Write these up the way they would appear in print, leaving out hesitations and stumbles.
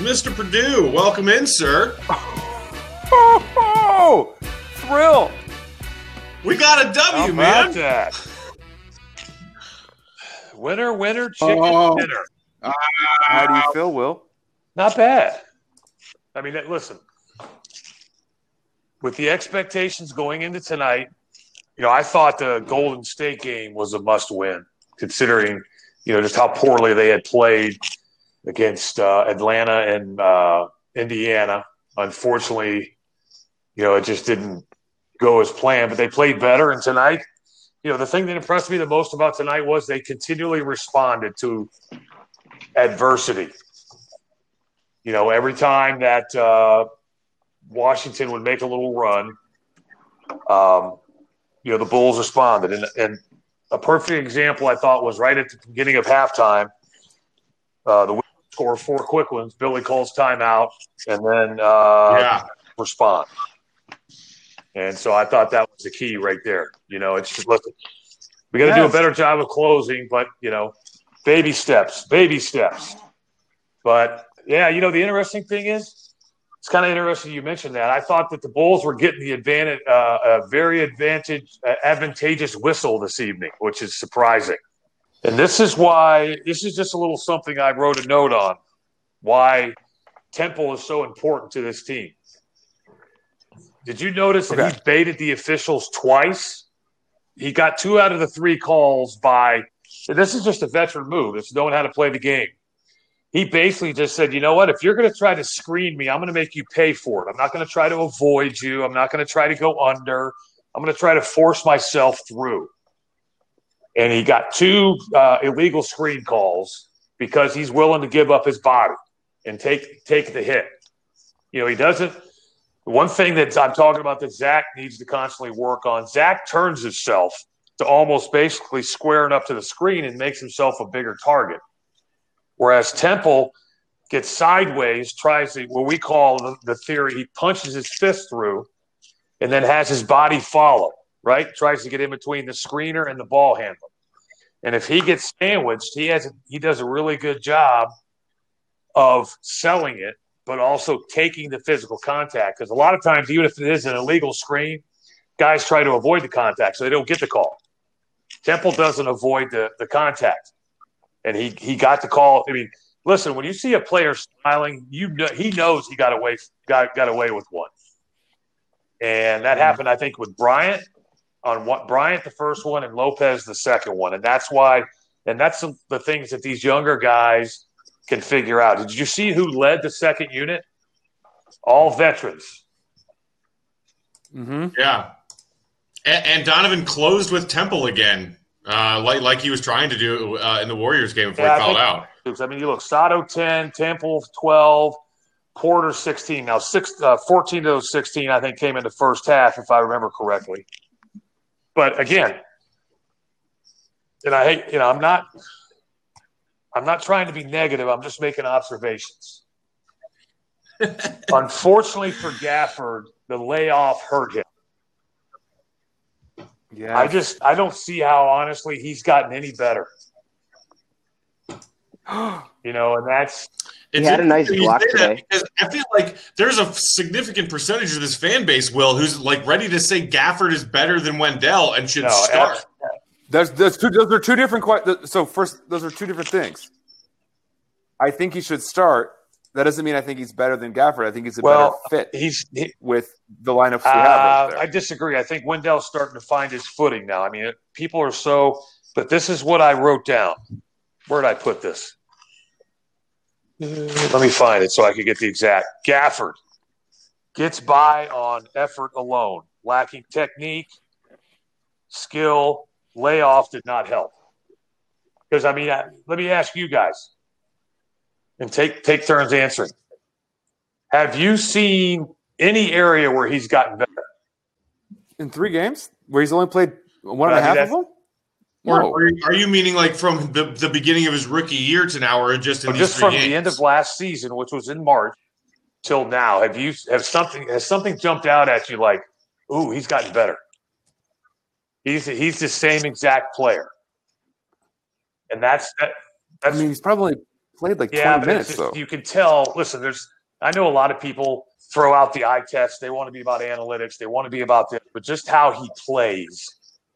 Mr. Purdue. Welcome in, sir. Oh, thrill. We got a W, man. That? Winner, chicken dinner. How do you feel, Will? Not bad. I mean, listen, with the expectations going into tonight, I thought the Golden State game was a must-win, considering, just how poorly they had played against Atlanta and Indiana. Unfortunately, it just didn't go as planned, but they played better. And tonight, the thing that impressed me the most about tonight was they continually responded to adversity. Every time that Washington would make a little run, the Bulls responded. And a perfect example, I thought, was right at the beginning of halftime. The Wizards score 4 quick ones. Billy calls timeout, and then respond. And so I thought that was the key right there. It's just, listen, we got to do a better job of closing, but, baby steps. But, the interesting thing is, it's kind of interesting you mentioned that. I thought that the Bulls were getting the advantage, very advantageous whistle this evening, which is surprising. And this is just a little something I wrote a note on, why Temple is so important to this team. Did you notice that he baited the officials twice? He got 2 out of the 3 calls this is just a veteran move. It's knowing how to play the game. He basically just said, you know what, if you're going to try to screen me, I'm going to make you pay for it. I'm not going to try to avoid you. I'm not going to try to go under. I'm going to try to force myself through. And he got 2 illegal screen calls because he's willing to give up his body and take the hit. He doesn't. One thing that I'm talking about that Zach needs to constantly work on, Zach turns himself to almost basically squaring up to the screen and makes himself a bigger target. Whereas Temple gets sideways, tries to, what we call the theory, he punches his fist through and then has his body follow, right? Tries to get in between the screener and the ball handler. And if he gets sandwiched, he does a really good job of selling it, but also taking the physical contact. Because a lot of times, even if it is an illegal screen, guys try to avoid the contact so they don't get the call. Temple doesn't avoid the contact. And he got the call. I mean, listen, when you see a player smiling, he knows he got away with one. And that happened, I think, with Bryant the first one and Lopez the second one. And that's why – and that's the things that these younger guys can figure out. Did you see who led the second unit? All veterans. Mm-hmm. Yeah. And Donovan closed with Temple again. Like he was trying to do in the Warriors game before he fouled out. I mean, you look, Sato 10, Temple 12, Porter 16. Now, 14 of those 16, I think, came in the first half, if I remember correctly. But again, and I hate, I'm not trying to be negative. I'm just making observations. Unfortunately for Gafford, the layoff hurt him. Yeah, I don't see how, honestly, he's gotten any better. And that's – he had a nice block today. Because I feel like there's a significant percentage of this fan base, Will, who's like ready to say Gafford is better than Wendell and should start. Those are two different – so first, those are two different things. I think he should start. That doesn't mean I think he's better than Gafford. I think he's a better fit with the lineups we have right there. I disagree. I think Wendell's starting to find his footing now. I mean, people are so – but this is what I wrote down. Where did I put this? Let me find it so I can get the exact. Gafford gets by on effort alone, lacking technique, skill. Layoff did not help. Because, I mean, let me ask you guys. And take turns answering. Have you seen any area where he's gotten better? In 3 games? Where he's only played 1.5 of them? No. Or are you meaning like from the beginning of his rookie year to now, or just in these 3 games? The end of last season, which was in March, till now? Has something jumped out at you like, ooh, he's gotten better? He's the same exact player. And that's I mean, he's probably played like 20 minutes, though. You can tell. Listen, I know a lot of people throw out the eye test. They want to be about analytics. They want to be about this. But just how he plays,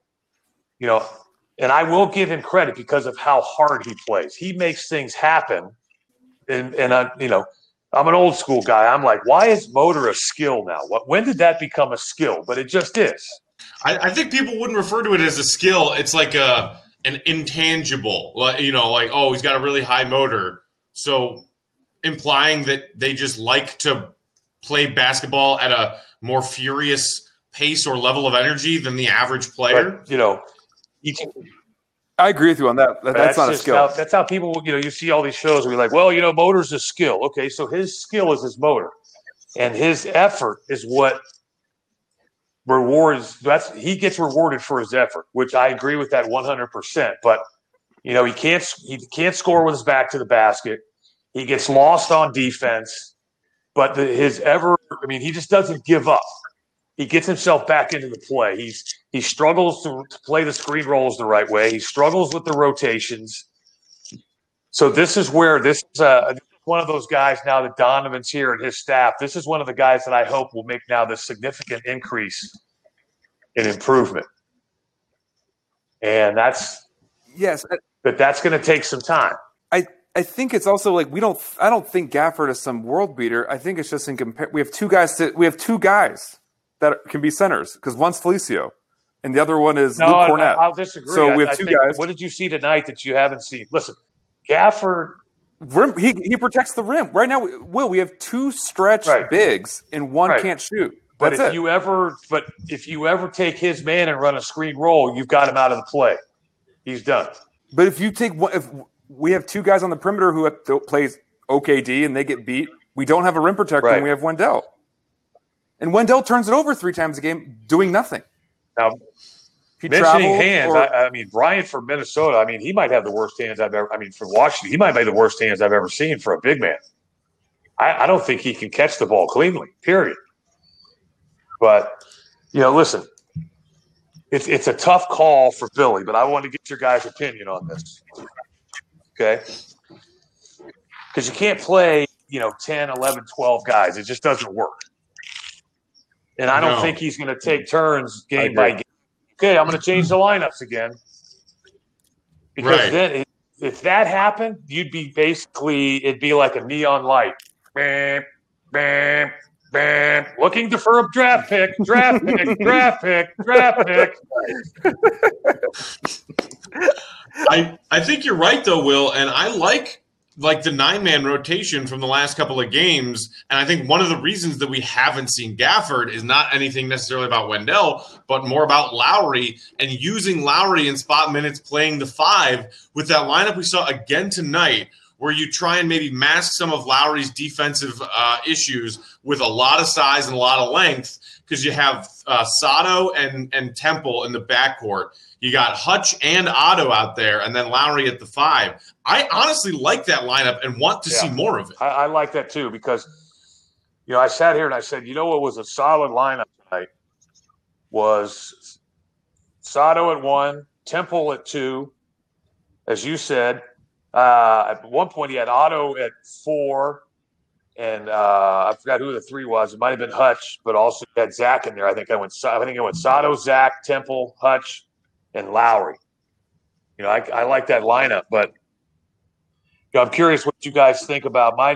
and I will give him credit because of how hard he plays. He makes things happen. And I'm an old school guy. I'm like, why is motor a skill now? When did that become a skill? But it just is. I think people wouldn't refer to it as a skill. It's like an intangible, oh, he's got a really high motor. So implying that they just like to play basketball at a more furious pace or level of energy than the average player. But, I agree with you on that. That's not a skill. That's how people, you see all these shows and be like, well, motor's a skill. Okay, so his skill is his motor. And his effort is what rewards. He gets rewarded for his effort, which I agree with that 100%. But, he can't score with his back to the basket. He gets lost on defense. But he just doesn't give up. He gets himself back into the play. He struggles to play the screen rolls the right way. He struggles with the rotations. So this is one of those guys now that Donovan's here and his staff. This is one of the guys that I hope will make now this significant increase in improvement. And that's going to take some time. I think it's also like I don't think Gafford is some world beater. I think it's just we have two guys that can be centers because one's Felicio and the other one is Luke Cornett. I'll disagree. So we have two guys. What did you see tonight that you haven't seen? Listen, Gafford. He protects the rim. Right now, we have two stretch bigs and one can't shoot. But if you ever take his man and run a screen roll, you've got him out of the play. He's done. But if we have two guys on the perimeter who plays OKD and they get beat, we don't have a rim protector and we have Wendell. And Wendell turns it over 3 times a game doing nothing. Now, mentioning hands, Bryant from Minnesota, he might have the worst hands I've ever – for Washington, he might have the worst hands I've ever seen for a big man. I don't think he can catch the ball cleanly, period. But, listen, it's a tough call for Billy, but I want to get your guys' opinion on this. Okay? Because you can't play, 10, 11, 12 guys. It just doesn't work. And I don't think he's going to take turns game by game. Okay, I'm going to change the lineups again. Because then if that happened, it'd be like a neon light. Bam, bam, bam. Looking for a draft pick. I think you're right, though, Will, and I like the 9-man rotation from the last couple of games, and I think one of the reasons that we haven't seen Gafford is not anything necessarily about Wendell, but more about Lowry and using Lowry in spot minutes playing the 5 with that lineup we saw again tonight, where you try and maybe mask some of Lowry's defensive issues with a lot of size and a lot of length because you have Sato and Temple in the backcourt. You got Hutch and Otto out there, and then Lowry at the 5. I honestly like that lineup and want to see more of it. I like that too because, I sat here and I said, what was a solid lineup tonight was Sato at 1, Temple at 2, as you said. At one point, he had Otto at 4, and I forgot who the 3 was. It might have been Hutch, but also had Zach in there. I think I went Sato, Zach, Temple, Hutch, and Lowry. I like that lineup, but I'm curious what you guys think about my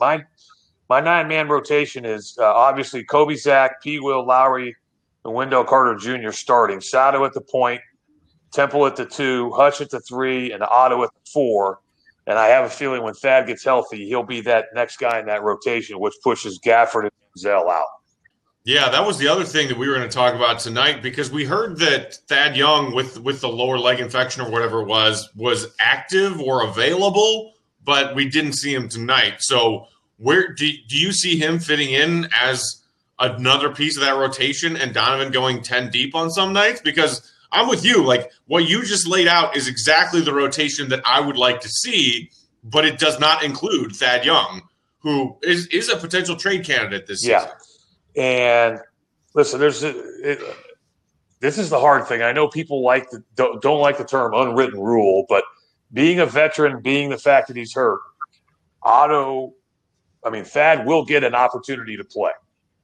9-man rotation is obviously Kobe, Zach, P. Will, Lowry, and Wendell Carter Jr. starting. Sato at the point, Temple at the 2, Hutch at the 3, and Otto at the 4. And I have a feeling when Thad gets healthy, he'll be that next guy in that rotation, which pushes Gafford and Zell out. Yeah, that was the other thing that we were going to talk about tonight because we heard that Thad Young with the lower leg infection or whatever it was active or available, but we didn't see him tonight. So where do you see him fitting in as another piece of that rotation and Donovan going 10 deep on some nights? Because I'm with you. Like what you just laid out is exactly the rotation that I would like to see, but it does not include Thad Young, who is a potential trade candidate this season. And listen, this is the hard thing. I know people don't like the term unwritten rule, but being a veteran, being the fact that he's hurt, Thad will get an opportunity to play.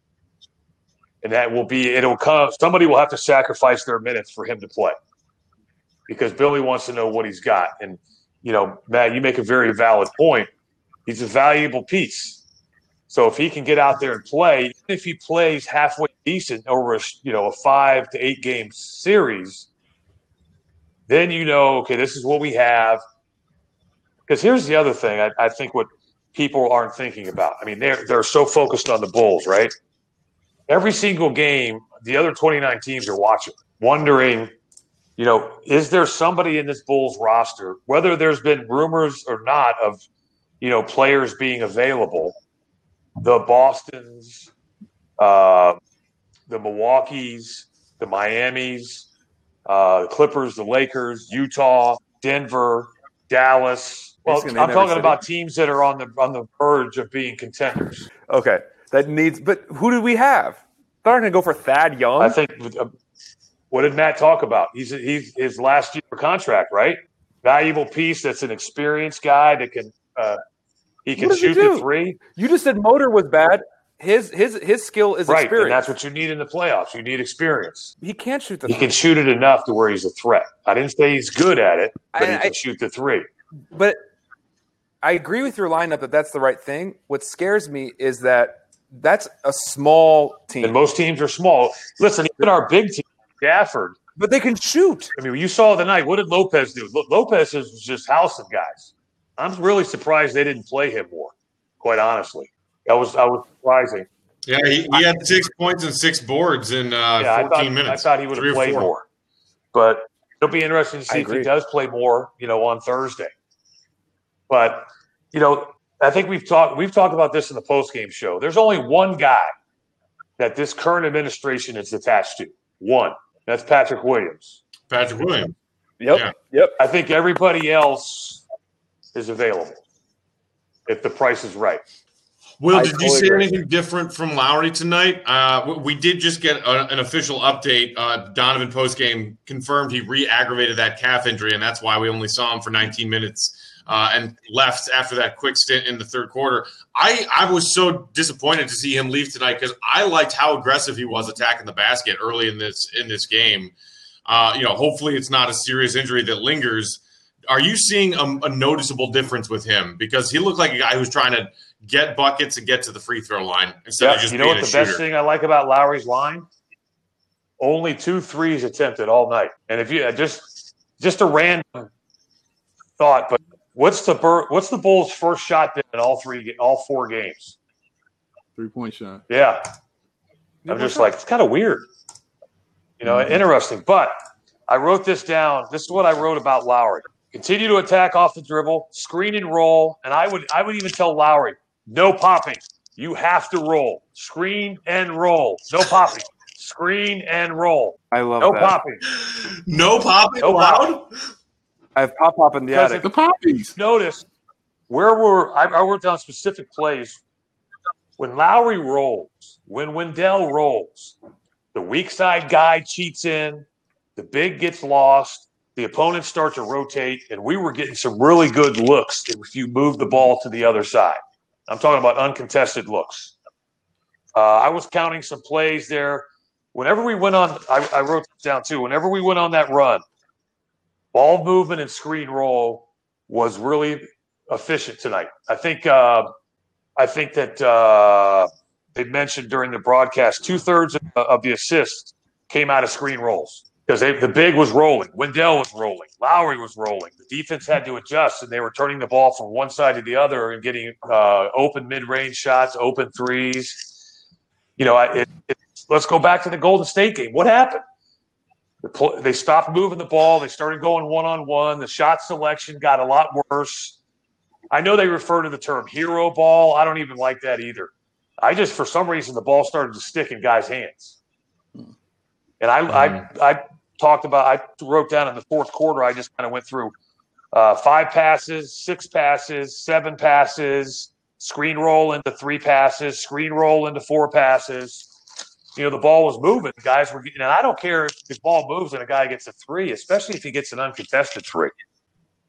And it'll come. Somebody will have to sacrifice their minutes for him to play because Billy wants to know what he's got. And, Matt, you make a very valid point. He's a valuable piece. So if he can get out there and play, even if he plays halfway decent over a 5 to 8 game series, then okay, this is what we have. Because here's the other thing I think what people aren't thinking about. I mean, they're so focused on the Bulls, right? Every single game, the other 29 teams are watching, wondering, is there somebody in this Bulls roster, whether there's been rumors or not of, players being available, the Bostons, the Milwaukees, the Miamis, the Clippers, the Lakers, Utah, Denver, Dallas. Well, I'm talking about teams that are on the verge of being contenders. Okay. But who do we have? They're not going to go for Thad Young. I think. What did Matt talk about? He's his last year contract, right? Valuable piece. That's an experienced guy that can shoot the three. You just said Motor was bad. His skill is right, experience. And that's what you need in the playoffs. You need experience. He can't shoot the three. He can shoot it enough to where he's a threat. I didn't say he's good at it, but he can shoot the three. But I agree with your lineup that that's the right thing. What scares me is that's a small team. And most teams are small. Listen, even our big team, Gafford. But they can shoot. I mean, you saw the night. What did Lopez do? Lopez was just housing guys. I'm really surprised they didn't play him more, quite honestly. I was surprising. Yeah, he had 6 points and 6 boards in 14 minutes. I thought he would have played more. But it'll be interesting to see if he does play more, on Thursday. But, I think we've talked about this in the postgame show. There's only one guy that this current administration is attached to. One. That's Patrick Williams. Patrick Williams. Yep. I think everybody else is available if the price is right. Will, did you see anything different from Lowry tonight? We did just get an official update. Donovan postgame confirmed he re-aggravated that calf injury, and that's why we only saw him for 19 minutes and left after that quick stint in the third quarter. I was so disappointed to see him leave tonight because I liked how aggressive he was attacking the basket early in this game. Hopefully it's not a serious injury that lingers. Are you seeing a noticeable difference with him? Because he looked like a guy who's trying to get buckets and get to the free throw line instead of just being a shooter. The best thing I like about Lowry's line? Only 2 threes attempted all night. And if you just a random thought, but what's the Bulls' first shot in all 4 games? 3-point shot. Yeah. I'm just like, it's kind of weird. Interesting. But I wrote this down. This is what I wrote about Lowry. Continue to attack off the dribble, screen and roll. And I would even tell Lowry, no popping. You have to roll. Screen and roll. No popping. Screen and roll. I love that. No popping. No popping allowed? I have pop in the attic. The poppies. Notice I worked on specific plays. When Lowry rolls, when Wendell rolls, the weak side guy cheats in, the big gets lost, the opponents start to rotate, and we were getting some really good looks if you move the ball to the other side. I'm talking about uncontested looks. I was counting some plays there. Whenever we went on, I wrote this down too. Whenever we went on that run, ball movement and screen roll was really efficient tonight. I think that they mentioned during the broadcast 2/3 of the assists came out of screen rolls. Because the big was rolling. Wendell was rolling. Lowry was rolling. The defense had to adjust, and they were turning the ball from one side to the other and getting open mid-range shots, open threes. Let's go back to the Golden State game. What happened? They stopped moving the ball. They started going one-on-one. The shot selection got a lot worse. I know they refer to the term hero ball. I don't even like that either. For some reason, the ball started to stick in guys' hands. And I wrote down in the fourth quarter, I just kind of went through 5 passes, 6 passes, 7 passes, screen roll into 3 passes, screen roll into 4 passes. The ball was moving. Guys were getting – and I don't care if the ball moves and a guy gets a 3, especially if he gets an uncontested 3.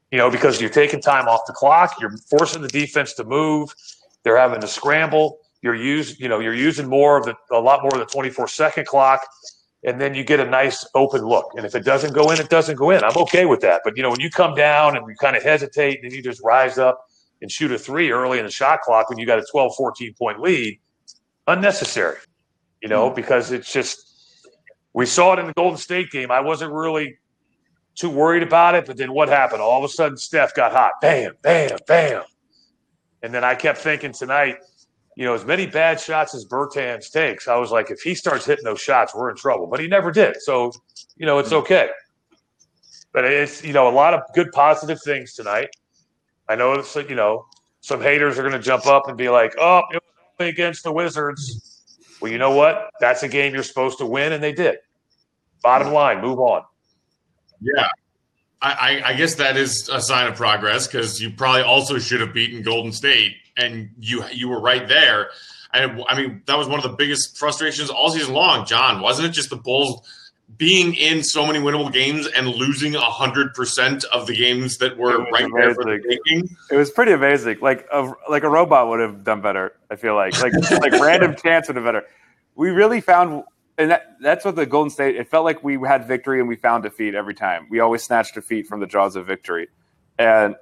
because you're taking time off the clock, you're forcing the defense to move, they're having to scramble, you're using a lot more of the 24-second clock, and then you get a nice open look. And if it doesn't go in, it doesn't go in. I'm okay with that. But when you come down and you kind of hesitate, and then you just rise up and shoot a three early in the shot clock when you got a 12, 14-point lead, unnecessary. Because it's just, we saw it in the Golden State game. I wasn't really too worried about it, but then what happened? All of a sudden, Steph got hot. Bam, bam, bam. And then I kept thinking tonight, as many bad shots as Bertans takes, I was like, if he starts hitting those shots, we're in trouble. But he never did. So, it's okay. But it's, a lot of good positive things tonight. I know, some haters are going to jump up and be like, oh, it was only against the Wizards. Well, you know what? That's a game you're supposed to win, and they did. Bottom line, move on. Yeah. I guess that is a sign of progress, because you probably also should have beaten Golden State, and you were right there. And I mean, that was one of the biggest frustrations all season long, John. Wasn't it just the Bulls being in so many winnable games and losing 100% of the games that were right there for the taking? It was pretty amazing. Like a robot would have done better, I feel like. Like random chance would have been better. We really found – and that's what the Golden State – it felt like we had victory and we found defeat every time. We always snatched defeat from the jaws of victory. And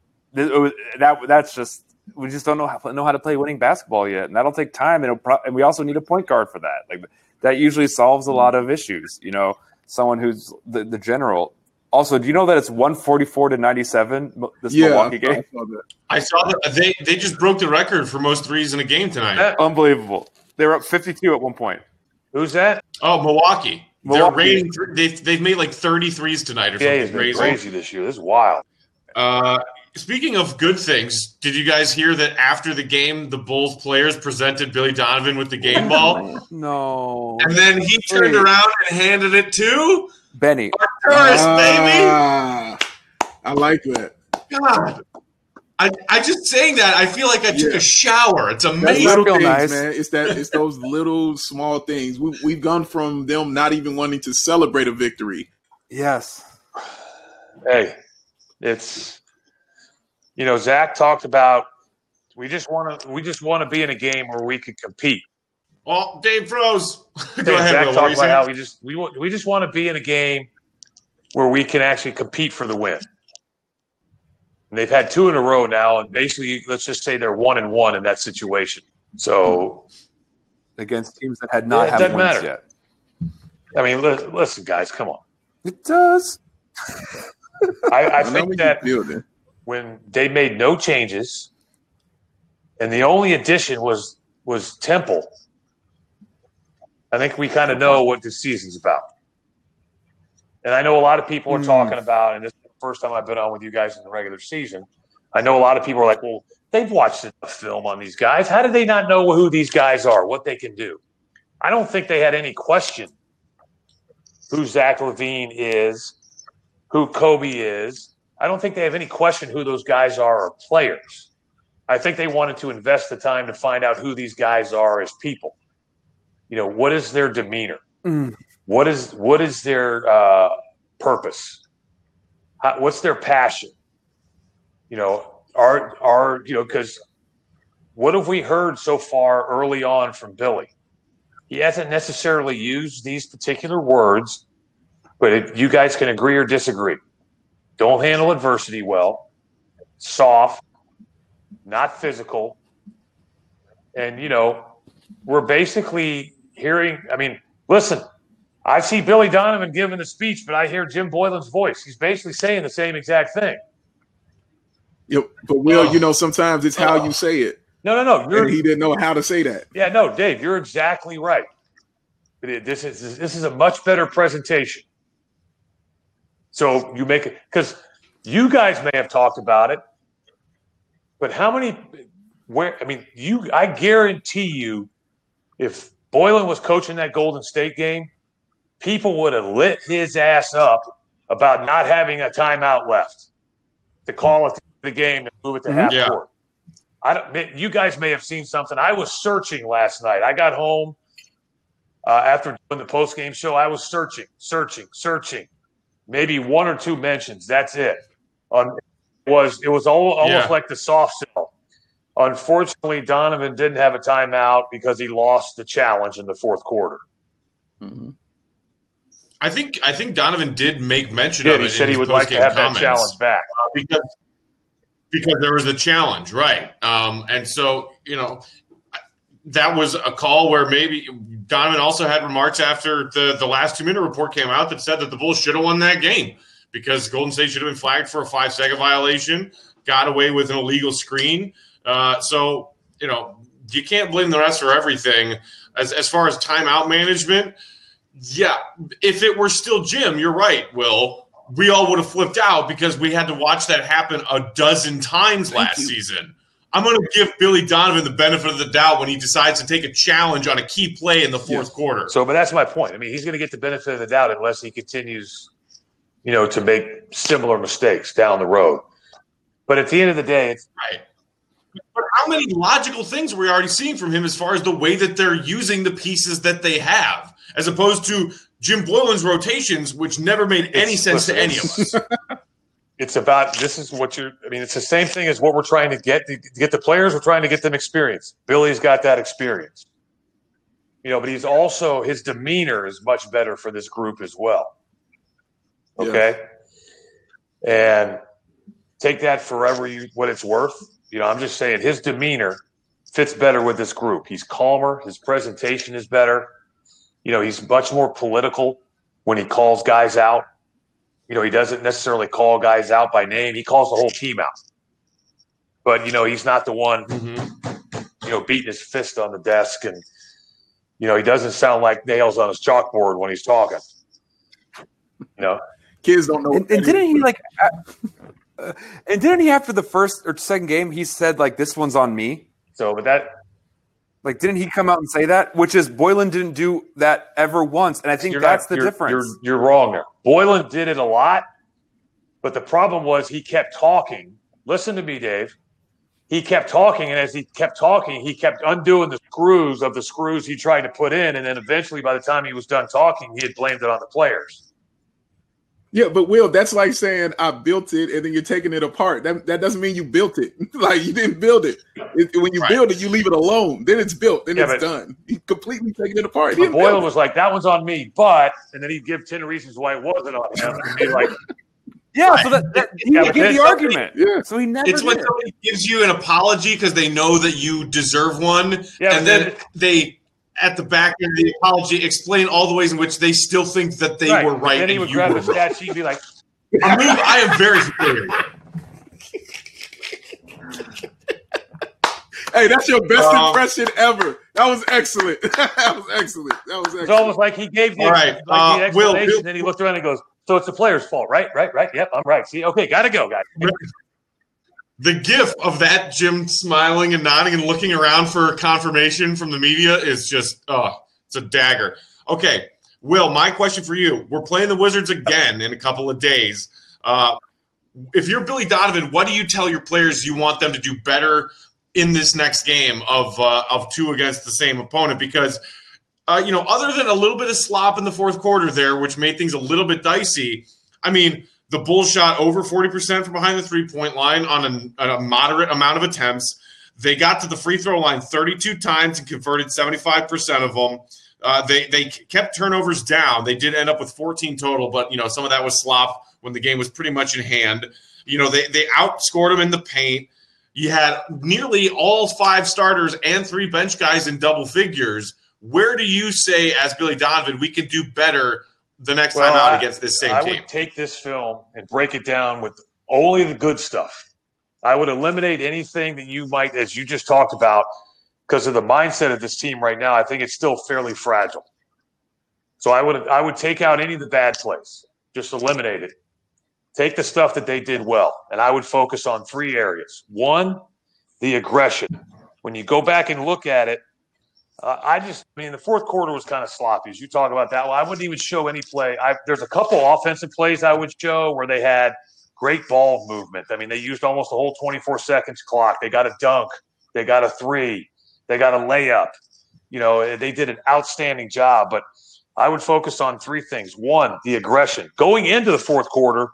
that's just – we just don't know how to play winning basketball yet. And that'll take time. And we also need a point guard for that. Like, that usually solves a lot of issues. Someone who's the general. Also, do you know that it's 144-97 this Milwaukee game? I saw that they just broke the record for most threes in a game tonight. Unbelievable. They were up 52 at one point. Who's that? Oh, Milwaukee. They're rating. They've made like 33s tonight or something crazy this year. This is wild. Speaking of good things, did you guys hear that after the game, the Bulls players presented Billy Donovan with the game ball? No. And then he turned around and handed it to Benny. Arturas, baby. I like that. God. I just saying that, I feel like I took a shower. It's amazing. Little things, nice. Man. It's those little small things. We've gone from them not even wanting to celebrate a victory. Yes. Hey, it's Zach talked about we just want to be in a game where we can compete. Oh, Dave froze. Go ahead. Zach talked about how we just want to be in a game where we can actually compete for the win. And they've had 2 in a row now, and basically, let's just say they're 1-1 in that situation. So, against teams that had not had wins yet. I mean, listen, guys, come on. It does. I think that when they made no changes, and the only addition was Temple, I think we kind of know what this season's about. And I know a lot of people are talking about, and this is the first time I've been on with you guys in the regular season, I know a lot of people are like, well, they've watched enough film on these guys. How do they not know who these guys are, what they can do? I don't think they had any question who Zach LaVine is, who Kobe is. I don't think they have any question who those guys are or players. I think they wanted to invest the time to find out who these guys are as people. What is their demeanor? What is their purpose? What's their passion? Because what have we heard so far early on from Billy? He hasn't necessarily used these particular words, but you guys can agree or disagree. Don't handle adversity well, soft, not physical. And, we're basically hearing, listen, I see Billy Donovan giving the speech, but I hear Jim Boylan's voice. He's basically saying the same exact thing. Yep, but Will, sometimes it's how you say it. No. And he didn't know how to say that. Yeah, no, Dave, you're exactly right. But this is a much better presentation. So you make it, because you guys may have talked about it, but I guarantee you, if Boylan was coaching that Golden State game, people would have lit his ass up about not having a timeout left to call it the game and move it to half court. You guys may have seen something. I was searching last night. I got home after doing the post-game show. I was searching. Maybe 1 or 2 mentions. That's it. It was almost like the soft sell. Unfortunately, Donovan didn't have a timeout because he lost the challenge in the fourth quarter. Mm-hmm. I think Donovan did make mention of it. He said he would like to have that challenge back because there was a challenge, right? And so that was a call where maybe Donovan also had remarks after the last 2-minute report came out that said that the Bulls should have won that game because Golden State should have been flagged for a 5-second violation, got away with an illegal screen. So you can't blame the refs for everything. As far as timeout management, yeah, if it were still Jim, you're right, Will. We all would have flipped out because we had to watch that happen a dozen times last season. I'm going to give Billy Donovan the benefit of the doubt when he decides to take a challenge on a key play in the fourth quarter. But that's my point. I mean, he's going to get the benefit of the doubt unless he continues, to make similar mistakes down the road. But at the end of the day, it's right. But how many logical things are we already seeing from him as far as the way that they're using the pieces that they have, as opposed to Jim Boylen's rotations, which never made any sense to any of us? It's the same thing as what we're trying to get the players. We're trying to get them experience. Billy's got that experience, but he's also, his demeanor is much better for this group as well. Okay. Yeah. And take that for what it's worth. I'm just saying his demeanor fits better with this group. He's calmer. His presentation is better. He's much more political when he calls guys out. He doesn't necessarily call guys out by name. He calls the whole team out. But, he's not the one, beating his fist on the desk. And, he doesn't sound like nails on his chalkboard when he's talking. Kids don't know. And didn't he and didn't he after the first or second game, he said, this one's on me? So, but that. Didn't he come out and say that? Which is Boylen didn't do that ever once. And I think that's the difference. You're wrong there. Boylen did it a lot, but the problem was he kept talking. Listen to me, Dave. He kept talking, and as he kept talking, he kept undoing the screws he tried to put in, and then eventually by the time he was done talking, he had blamed it on the players. Yeah, but Will, that's like saying I built it and then you're taking it apart. That doesn't mean you built it. You didn't build it. When you build it, you leave it alone. Then it's built. Then it's done. You completely taking it apart. But Boylen was like, that one's on me, and then he'd give 10 reasons why it wasn't on him. And be like, yeah, so that he would give the argument. Yeah. So he never It's when somebody gives you an apology because they know that you deserve one, and then they – at the back end of the apology, explain all the ways in which they still think that they were right. And then he would grab the stat sheet and be like, I am very familiar. Hey, that's your best impression ever. That was excellent. That was excellent. It's almost like he gave the explanation, Will, and he looked around and goes, so it's the player's fault, right? Right. Yep, I'm right. See, okay, got to go, guys. The gif of that Jim smiling and nodding and looking around for confirmation from the media is just, it's a dagger. Okay, Will, my question for you. We're playing the Wizards again in a couple of days. If you're Billy Donovan, what do you tell your players you want them to do better in this next game of two against the same opponent? Because, other than a little bit of slop in the fourth quarter there, which made things a little bit dicey, the Bulls shot over 40% from behind the three-point line on a moderate amount of attempts. They got to the free throw line 32 times and converted 75% of them. They kept turnovers down. They did end up with 14 total, but some of that was slop when the game was pretty much in hand. They outscored them in the paint. You had nearly all 5 starters and 3 bench guys in double figures. Where do you say, as Billy Donovan, we can do better the next time out against this same team? I would take this film and break it down with only the good stuff. I would eliminate anything that you might, as you just talked about, because of the mindset of this team right now. I think it's still fairly fragile. So I would take out any of the bad plays, just eliminate it. Take the stuff that they did well, and I would focus on 3 areas. 1, the aggression. When you go back and look at it, the fourth quarter was kind of sloppy. As you talk about that, I wouldn't even show any play. There's a couple offensive plays I would show where they had great ball movement. They used almost the whole 24 seconds clock. They got a dunk. They got a 3. They got a layup. They did an outstanding job. But I would focus on 3 things. 1, the aggression. Going into the fourth quarter,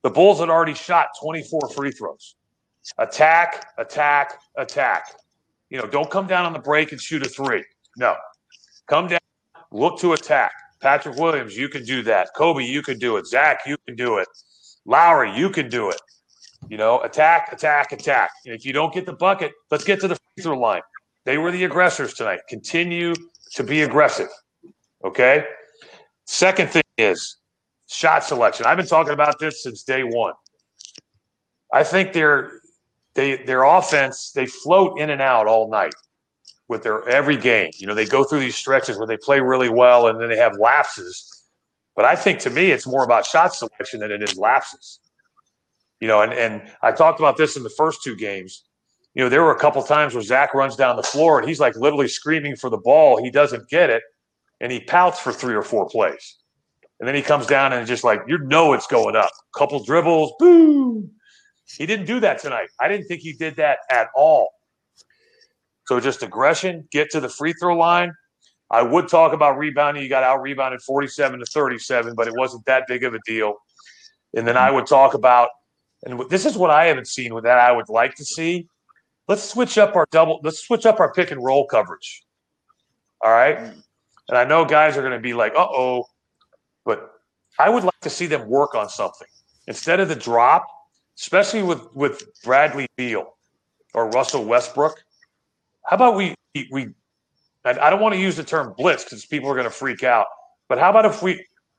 The Bulls had already shot 24 free throws. Attack, attack, attack. Don't come down on the break and shoot a three. No. Come down, look to attack. Patrick Williams, you can do that. Kobe, you can do it. Zach, you can do it. Lowry, you can do it. Attack, attack, attack. And if you don't get the bucket, let's get to the free throw line. They were the aggressors tonight. Continue to be aggressive. Okay? Second thing is shot selection. I've been talking about this since day one. I think their offense, they float in and out all night with their every game. They go through these stretches where they play really well and then they have lapses. But I think, to me, it's more about shot selection than it is lapses. And I talked about this in the first two games. There were a couple times where Zach runs down the floor and he's like literally screaming for the ball. He doesn't get it, and he pouts for 3 or 4 plays. And then he comes down and just like, it's going up. Couple dribbles, boom. He didn't do that tonight. I didn't think he did that at all. So just aggression, get to the free throw line. I would talk about rebounding. You got out-rebounded 47-37, but it wasn't that big of a deal. And then I would talk about, and this is what I haven't seen with that I would like to see. Let's switch up our pick and roll coverage. All right? And I know guys are going to be like, uh-oh, but I would like to see them work on something. Instead of the drop, especially with Bradley Beal or Russell Westbrook, how about we I don't want to use the term blitz because people are going to freak out, but how about if we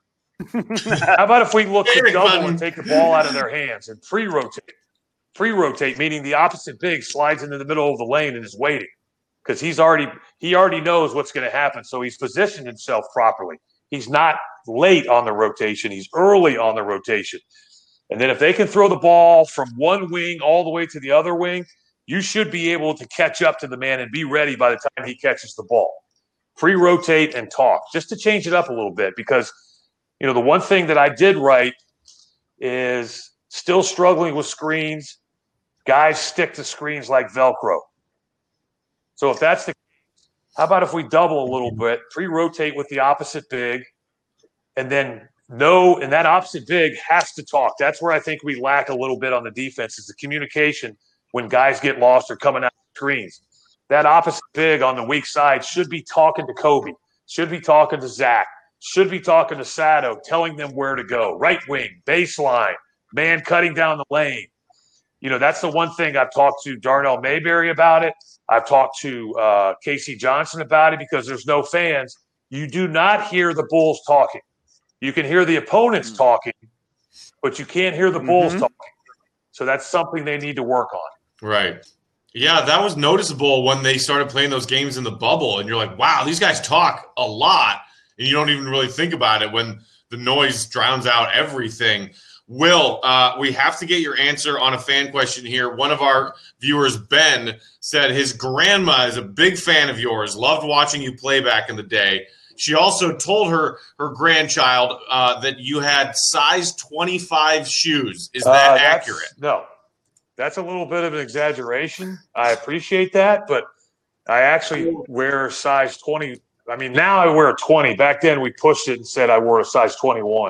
look to double and take the ball out of their hands and pre-rotate? Pre-rotate, meaning the opposite big slides into the middle of the lane and is waiting because he already knows what's going to happen. So he's positioned himself properly. He's not late on the rotation. He's early on the rotation. And then if they can throw the ball from one wing all the way to the other wing, you should be able to catch up to the man and be ready by the time he catches the ball. Pre-rotate and talk, just to change it up a little bit because, the one thing that I did right is still struggling with screens. Guys stick to screens like Velcro. So if that's the case, how about if we double a little bit, pre-rotate with the opposite big, and then and that opposite big has to talk. That's where I think we lack a little bit on the defense is the communication when guys get lost or coming out of screens. That opposite big on the weak side should be talking to Kobe, should be talking to Zach, should be talking to Sato, telling them where to go. Right wing, baseline, man cutting down the lane. That's the one thing I've talked to Darnell Mayberry about it. I've talked to Casey Johnson about it because there's no fans. You do not hear the Bulls talking. You can hear the opponents talking, but you can't hear the Bulls talking. So that's something they need to work on. Right. Yeah, that was noticeable when they started playing those games in the bubble. And you're like, wow, these guys talk a lot. And you don't even really think about it when the noise drowns out everything. Will, we have to get your answer on a fan question here. One of our viewers, Ben, said his grandma is a big fan of yours, loved watching you play back in the day. She also told her grandchild that you had size 25 shoes. Is that accurate? No. That's a little bit of an exaggeration. I appreciate that, but I actually wear size 20. I mean, now I wear a 20. Back then we pushed it and said I wore a size 21.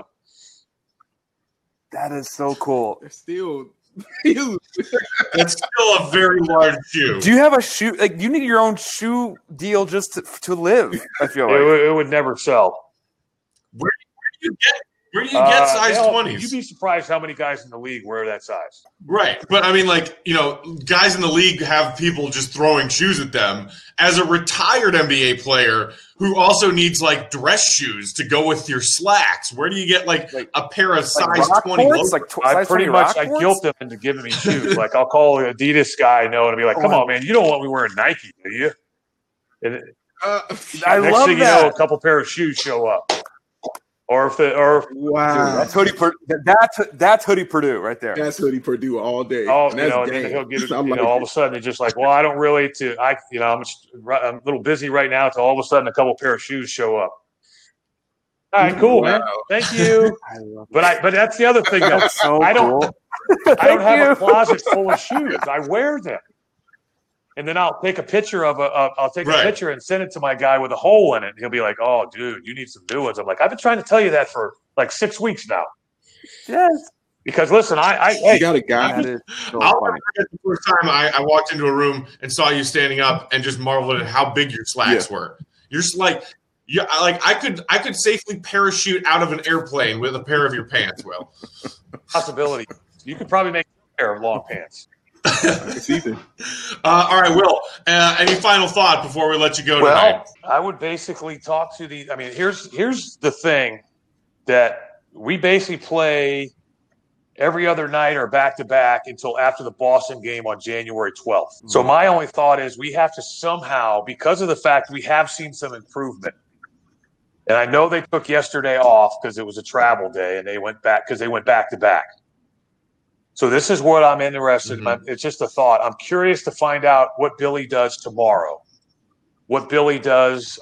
That is so cool. It's still That's still a very large shoe. Do you have a shoe? Like, you need your own shoe deal just to live. I feel like it would never sell. Where do you get size 20s? You'd be surprised how many guys in the league wear that size. Right. But I mean, guys in the league have people just throwing shoes at them. As a retired NBA player who also needs dress shoes to go with your slacks, where do you get a pair of size 20? I pretty much I guilt them into giving me shoes. I'll call an Adidas guy I know and be like, come on, man, you don't want me wearing Nike, do you? And I next love thing that. you know, a couple pair of shoes show up. Wow, that's Hoodie Purdue right there. That's Hoodie Purdue all day. Oh, and then he'll get it. All of a sudden, it's just well, I don't really. I'm a little busy right now. To all of a sudden, a couple pair of shoes show up. All right, cool, man. Thank you. But that's the other thing. Though. So I don't have a closet full of shoes. I wear them. And then I'll take a picture a picture and send it to my guy with a hole in it. He'll be like, "Oh, dude, you need some new ones." I'm like, "I've been trying to tell you that for 6 weeks now." Yes. Because listen, you got a guy. I'll never forget the first time I walked into a room and saw you standing up and just marveled at how big your slacks were. You're just like I could safely parachute out of an airplane with a pair of your pants. Will. Possibility. You could probably make a pair of long pants. It's easy. All right, Will. Any final thought before we let you go tonight? I would basically talk to the. I mean, here's the thing that we basically play every other night or back-to-back until after the Boston game on January 12th. So my only thought is we have to somehow, because of the fact we have seen some improvement, and I know they took yesterday off because it was a travel day, and they went back because they went back-to-back. So this is what I'm interested in. It's just a thought. I'm curious to find out what Billy does tomorrow, what Billy does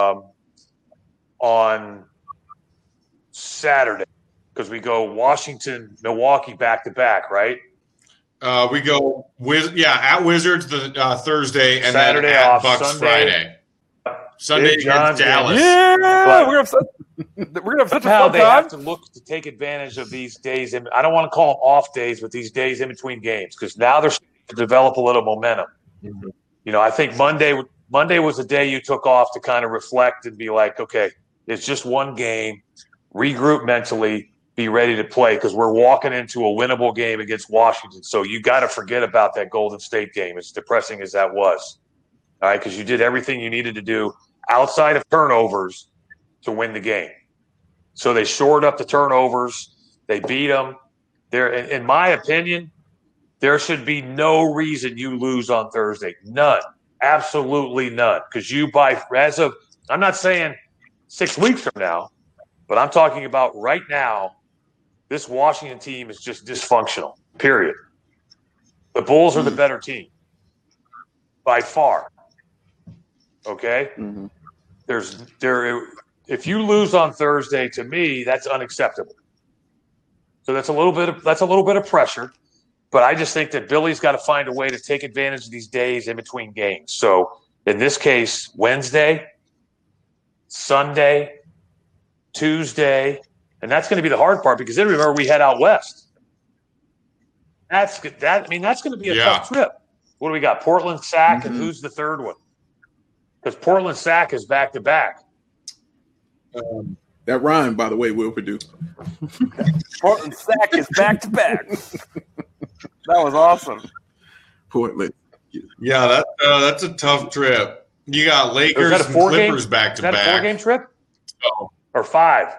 on Saturday. Because we go Washington, Milwaukee back-to-back, right? We go at Wizards the Thursday and Saturday then at off, Bucks Sunday. Friday against Dallas. Yeah, we're gonna have such a fun they time. have to look to take advantage of these days. And I don't want to call them off days, but these days in between games, because now they're starting to develop a little momentum. Mm-hmm. You know, I think Monday was the day you took off to kind of reflect and be like, okay, it's just one game, regroup mentally. Be ready to play because we're walking into a winnable game against Washington. So you got to forget about that Golden State game, as depressing as that was. All right, because you did everything you needed to do outside of turnovers to win the game. So they shored up the turnovers. They beat them. In my opinion, there should be no reason you lose on Thursday. None. Absolutely none. Because I'm not saying 6 weeks from now, but I'm talking about right now. This Washington team is just dysfunctional, period. The Bulls are the better team by far. Okay? Mm-hmm. If you lose on Thursday, to me, that's unacceptable. So that's a little bit of pressure, but I just think that Billy's got to find a way to take advantage of these days in between games. So in this case, Wednesday, Sunday, Tuesday, and that's going to be the hard part because then remember we head out west. That's going to be a tough trip. What do we got? Portland, Sac, and who's the third one? Because Portland, Sac is back-to-back. That rhyme, by the way, Will Purdue. Portland, Sac is back-to-back. That was awesome. Portland. Yeah, that's a tough trip. You got Lakers and Clippers back-to-back. Is that a 4-game trip? Oh. Or 5?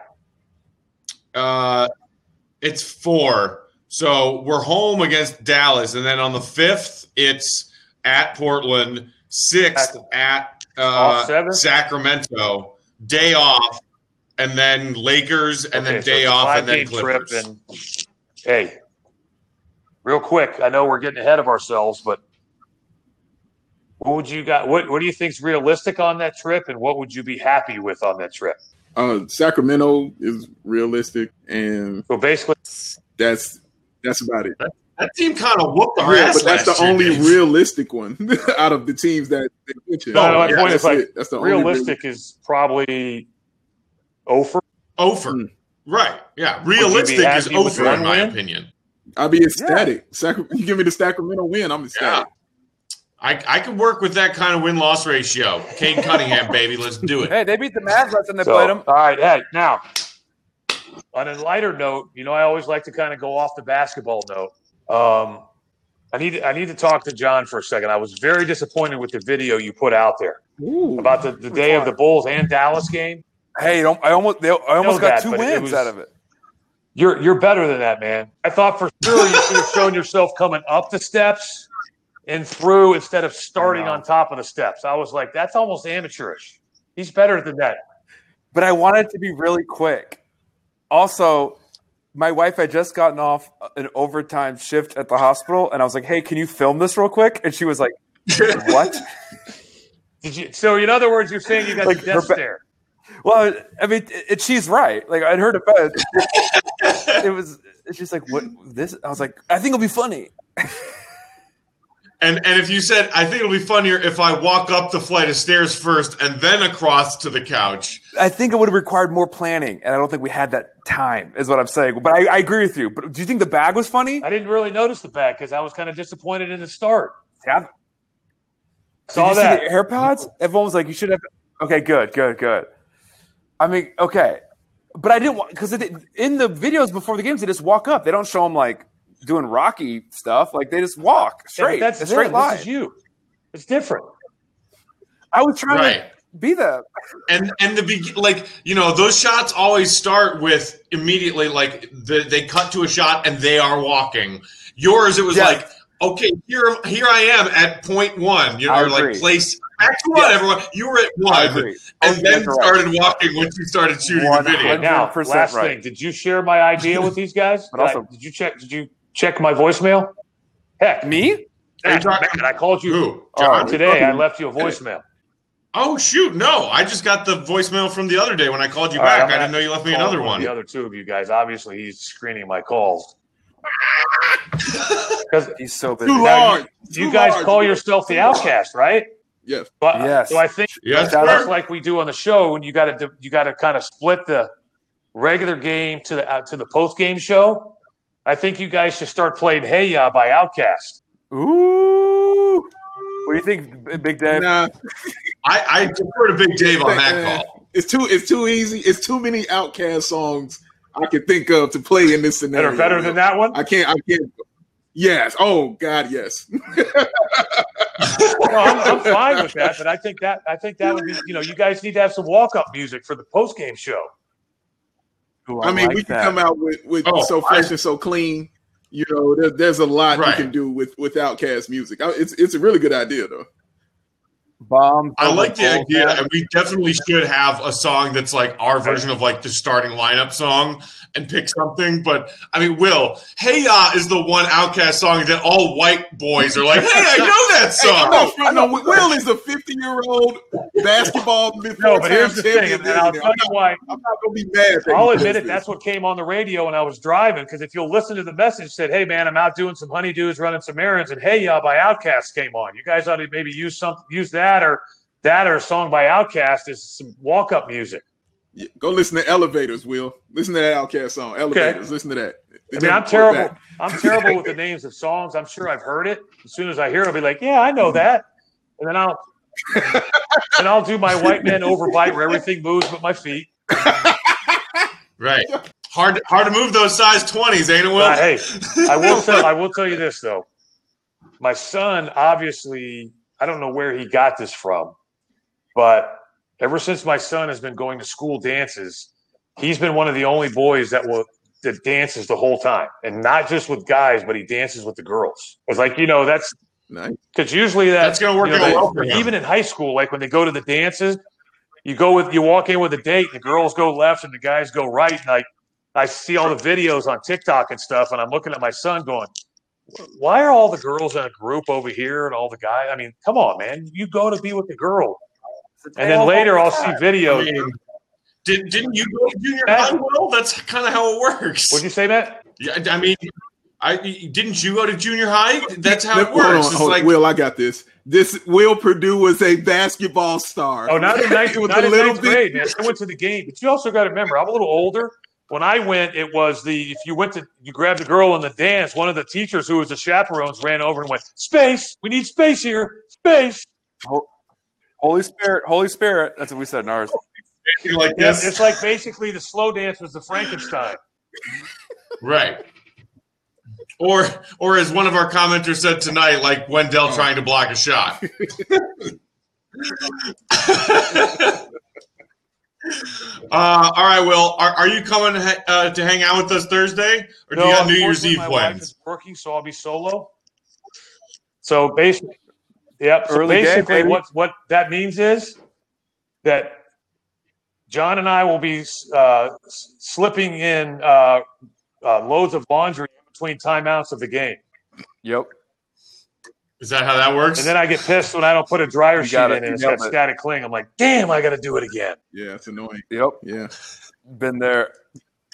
It's 4. So we're home against Dallas, and then on the 5th, it's at Portland. 6th at Sacramento. Day off, and then Lakers, and then day off, and then Clippers. Hey, real quick, I know we're getting ahead of ourselves, but what would you got? What do you think is realistic on that trip, and what would you be happy with on that trip? Sacramento is realistic, and so basically, that's about it. That team kind of whooped our ass. But that's the only realistic one out of the teams that they mentioned. No, my point is that's the realistic is probably Ofer. Right? Yeah, realistic is Ofer in my opinion. I'd be ecstatic. Yeah. You give me the Sacramento win, I'm ecstatic. Yeah. I could work with that kind of win-loss ratio. Cade Cunningham, baby, let's do it. Hey, they beat the Mavs and they played them. All right, hey, now on a lighter note, I always like to kind of go off the basketball note. I need to talk to John for a second. I was very disappointed with the video you put out there about the day of the Bulls and Dallas game. Hey, I almost got 2 wins out of it. You're better than that, man. I thought for sure you should have shown yourself coming up the steps and through instead of starting on top of the steps. I was like, that's almost amateurish. He's better than that. But I wanted it to be really quick. Also, my wife had just gotten off an overtime shift at the hospital, and I was like, hey, can you film this real quick? And she was like, what? So in other words, you're saying you got the death stare. Well, I mean, she's right. Like, in her defense, she's like, what, this? I was like, I think it'll be funny. And if you said, I think it'll be funnier if I walk up the flight of stairs first and then across to the couch. I think it would have required more planning, and I don't think we had that time, is what I'm saying. But I agree with you. But do you think the bag was funny? I didn't really notice the bag because I was kind of disappointed in the start. Yeah. Saw that. See the AirPods? Everyone was like, you should have. Okay, good. I mean, okay. But I didn't want, because in the videos before the games, they just walk up. They don't show them like doing Rocky stuff. Like they just walk straight. Yeah, that's a straight line. This is you. It's different. I was trying to be that. And those shots always start with immediately like they cut to a shot and they are walking. Yours, it was like, okay, here I am at point one. You're like place. Back to one, everyone. You were at one, and then started walking once you started shooting the video. Now, last thing, did you share my idea with these guys? Did you check my voicemail? Heck, me? I called you today. I left you a voicemail. Oh shoot! No, I just got the voicemail from the other day when I called you back. I didn't know you left me another one. The other two of you guys, obviously, he's screening my calls. Because he's so busy. You guys call yourself the Outcast, right? Yes. But, yes. So I think that's like we do on the show, and you got to kind of split the regular game to the post game show. I think you guys should start playing "Hey Ya" by Outkast. Ooh. What do you think, Big Dave? Nah. I defer to Big Dave on that call. It's too easy. It's too many Outkast songs I can think of to play in this scenario. That are better than that one? I can't. Yes. Oh God, yes. I'm fine with that, but I think that would be, you guys need to have some walk-up music for the post-game show. Ooh, I mean, we can come out with So Fresh and So Clean. There's a lot you can do with Outkast music. It's a really good idea, though. I like the idea, and we definitely should have a song that's like our version of like the starting lineup song and pick something. But I mean, Will, "Hey Ya" is the one Outkast song that all white boys are like, "Hey, I know that song." No, Will is a 50-year-old basketball champion. But here's the thing, and I'll tell you why. I'm not gonna be mad. I'll admit it. That's what came on the radio when I was driving. Because if you'll listen to the message, it said, "Hey man, I'm out doing some honeydews, running some errands," and "Hey Ya" by Outkast came on. You guys ought to maybe use that or a song by Outkast as some walk-up music. Yeah, go listen to Elevators, Will. Listen to that Outkast song. Elevators. Okay. Listen to that. I'm terrible. I'm terrible with the names of songs. I'm sure I've heard it. As soon as I hear it, I'll be like, "Yeah, I know that," and then I'll do my white man overbite where everything moves but my feet. Right. Hard to move those size 20s, ain't it, Will? Hey, I will tell you this though. My son, obviously, I don't know where he got this from, but ever since my son has been going to school dances, he's been one of the only boys that dances the whole time, and not just with guys, but he dances with the girls. It's like, that's nice, because usually that's going to work well for him. Even in high school, like when they go to the dances, you walk in with a date, and the girls go left and the guys go right, and I see all the videos on TikTok and stuff, and I'm looking at my son going, why are all the girls in a group over here and all the guys? I mean, come on, man. You go to be with the girl. And then later I'll see videos. I mean, didn't you go to junior high, Will? That's kind of how it works. What'd you say, Matt? Yeah, I mean, didn't you go to junior high? That's how it works. Hold on. Will, I got this. Will Perdue was a basketball star. Oh, not in ninth grade, man. I went to the game. But you also got to remember, I'm a little older. When I went, it was you grabbed a girl in the dance, one of the teachers who was the chaperones ran over and went, "Space, we need space here, space." Holy Spirit. That's what we said in ours. Like this. It's like basically the slow dance was the Frankenstein. Right. Or as one of our commenters said tonight, like Wendell trying to block a shot. All right, Will. Are you coming to hang out with us Thursday, or do you got New Year's Eve plans? My wife is working, so I'll be solo. So basically, what that means is that John and I will be slipping in loads of laundry in between timeouts of the game. Yep. Is that how that works? And then I get pissed when I don't put a dryer sheet in and it's got static cling. I'm like, damn, I got to do it again. Yeah, it's annoying. Yep. Yeah. Been there.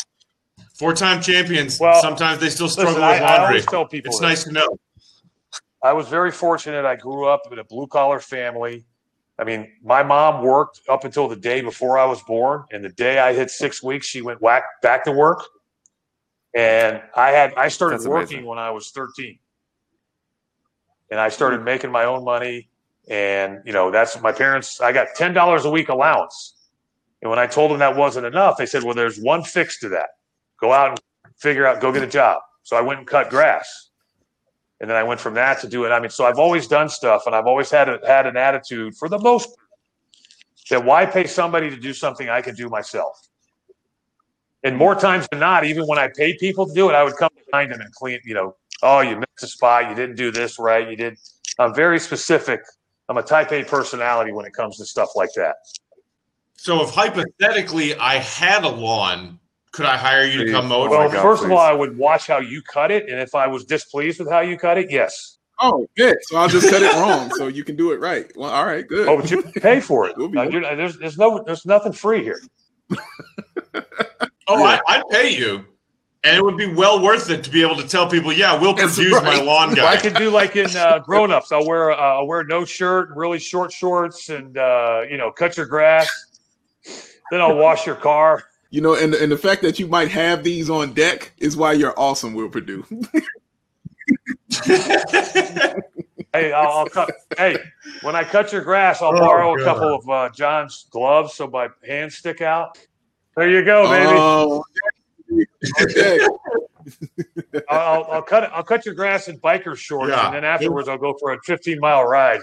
4-time champions. Well, sometimes they still struggle with laundry. I always tell people it's nice to know. I was very fortunate. I grew up in a blue-collar family. I mean, my mom worked up until the day before I was born, and the day I hit 6 weeks, she went back to work. And I started working when I was 13. And I started making my own money. And, that's my parents. I got $10 a week allowance. And when I told them that wasn't enough, they said, well, there's one fix to that. Go out and go get a job. So I went and cut grass. And then I went from that to do it. I mean, so I've always done stuff, and I've always had an attitude, for the most part, that why pay somebody to do something I can do myself? And more times than not, even when I paid people to do it, I would come behind them and clean, oh, you missed a spot. You didn't do this right. You did. I'm very specific. I'm a type A personality when it comes to stuff like that. So if hypothetically I had a lawn, could I hire you to come mow it? Well, first of all, I would watch how you cut it. And if I was displeased with how you cut it, yes. Oh, good. So I'll just cut it wrong so you can do it right. Well, all right, good. Oh, but you pay for it. There's nothing free here. I'd pay you. And it would be well worth it to be able to tell people, yeah, we'll produce my lawn guy. I could do like in Grown Ups. I'll wear no shirt, really short shorts, and cut your grass. Then I'll wash your car. And the fact that you might have these on deck is why you're awesome, Will Perdue. Hey, when I cut your grass, I'll borrow a couple of John's gloves so my hands stick out. There you go, baby. Oh, okay. I'll cut your grass in biker shorts, and then afterwards I'll go for a 15-mile ride.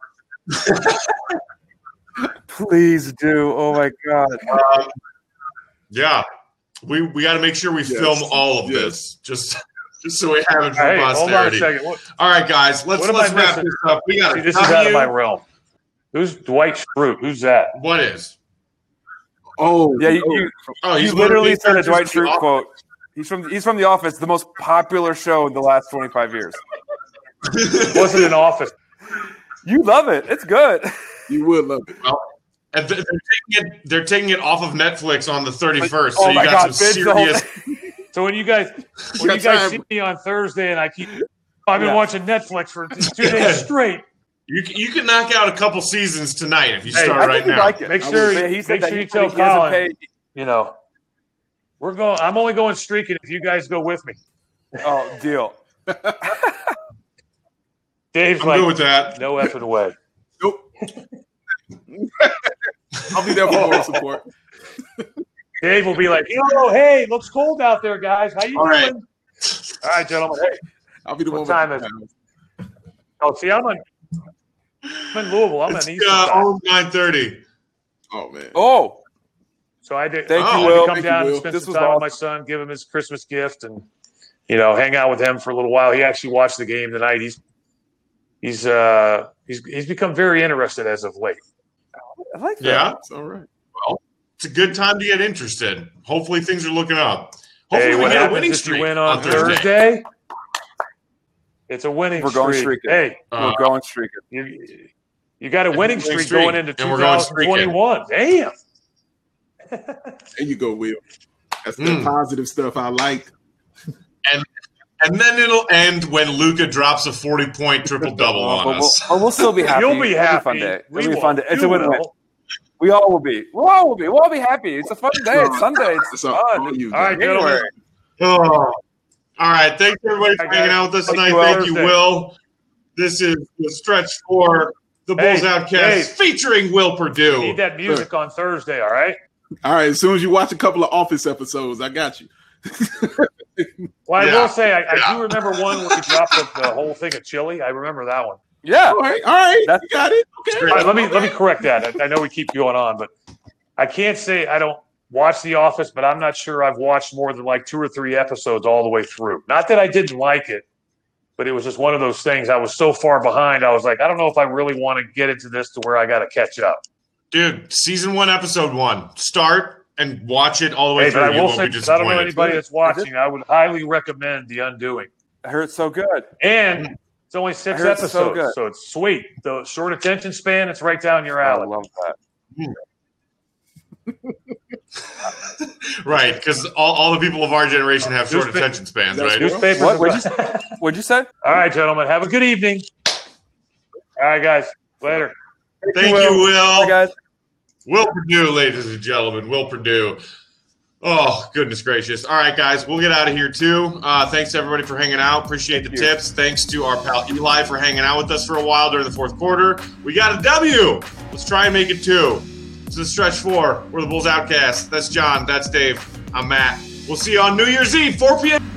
Please do. Oh my God. Yeah, we got to make sure we film all of this just so we have it for posterity. Hold on a second. All right, guys, let's wrap this up. We got this is out of my realm. Who's Dwight Schrute? Who's that? What is? Oh, yeah. You literally said a Dwight Schrute quote. He's from The Office, the most popular show in the last 25 years. Wasn't an Office. You love it. It's good. You would love it. Well, and they're taking it off of Netflix on the 31st. So you got some serious. So when you guys see me on Thursday and I've been watching Netflix for 2 days straight. You can knock out a couple seasons tonight if you start right now. Like make sure you tell Colin. I'm only going streaking if you guys go with me. Oh, deal. Dave's I'm good with that. No effort away. Nope. I'll be there for moral support. Dave will be like, hey, looks cold out there, guys. How you doing? All right, gentlemen. Hey, I'll be the one. What time is it? Oh, see, I'm in Louisville. I'm in Eastern time. 9:30. Oh man. Oh. So I did. Thank you, Will. Come down and spend some time with my son, give him his Christmas gift, and hang out with him for a little while. He actually watched the game tonight. He's become very interested as of late. I like that. Yeah, that's all right. Well, it's a good time to get interested. Hopefully, things are looking up. Hopefully, we get a winning streak. You win on Thursday. It's a winning streak. We're going streaking. Hey, we're going streaking. You got a winning streak going into 2021. Damn. There you go, Will. That's the positive stuff I like. And then it'll end when Luka drops a 40-point triple-double on us. We'll still be happy. You'll be happy. It'll be a fun day. It's a win-win. We all will be. We'll all be happy. It's a fun day. It's Sunday. It's fun. All right, gentlemen. All right. Thanks, everybody, for hanging out with us tonight. Thank you, Will. This is the Stretch for the Bulls Outcast featuring Will Perdue. You need that music on Thursday, all right? All right. As soon as you watch a couple of Office episodes, I got you. Well, I will say, I do remember one where he dropped the whole thing of chili. I remember that one. Yeah. All right. You got it. Okay. All right, let me correct that. I know we keep going on, but I can't say I don't watch The Office, but I'm not sure I've watched more than like 2 or 3 episodes all the way through. Not that I didn't like it, but it was just one of those things. I was so far behind. I was like, I don't know if I really want to get into this to where I got to catch up. Dude, season 1, episode 1. Start and watch it all the way through. But I will say, because I don't know anybody that's watching, I would highly recommend The Undoing. I heard it's so good. And it's only 6 episodes, so it's sweet. The short attention span, it's right down your alley. I love that. Right, because all the people of our generation have short attention spans, right? What'd you say? All right, gentlemen. Have a good evening. All right, guys. Later. Thank you, Will. Bye, guys. Will Perdue, ladies and gentlemen. Will Perdue. Oh, goodness gracious. All right, guys. We'll get out of here, too. Thanks to everybody for hanging out. Appreciate the tips. Thanks to our pal Eli for hanging out with us for a while during the fourth quarter. We got a W. Let's try and make it 2. This is Stretch 4. We're the Bulls Outcasts. That's John. That's Dave. I'm Matt. We'll see you on New Year's Eve, 4 p.m.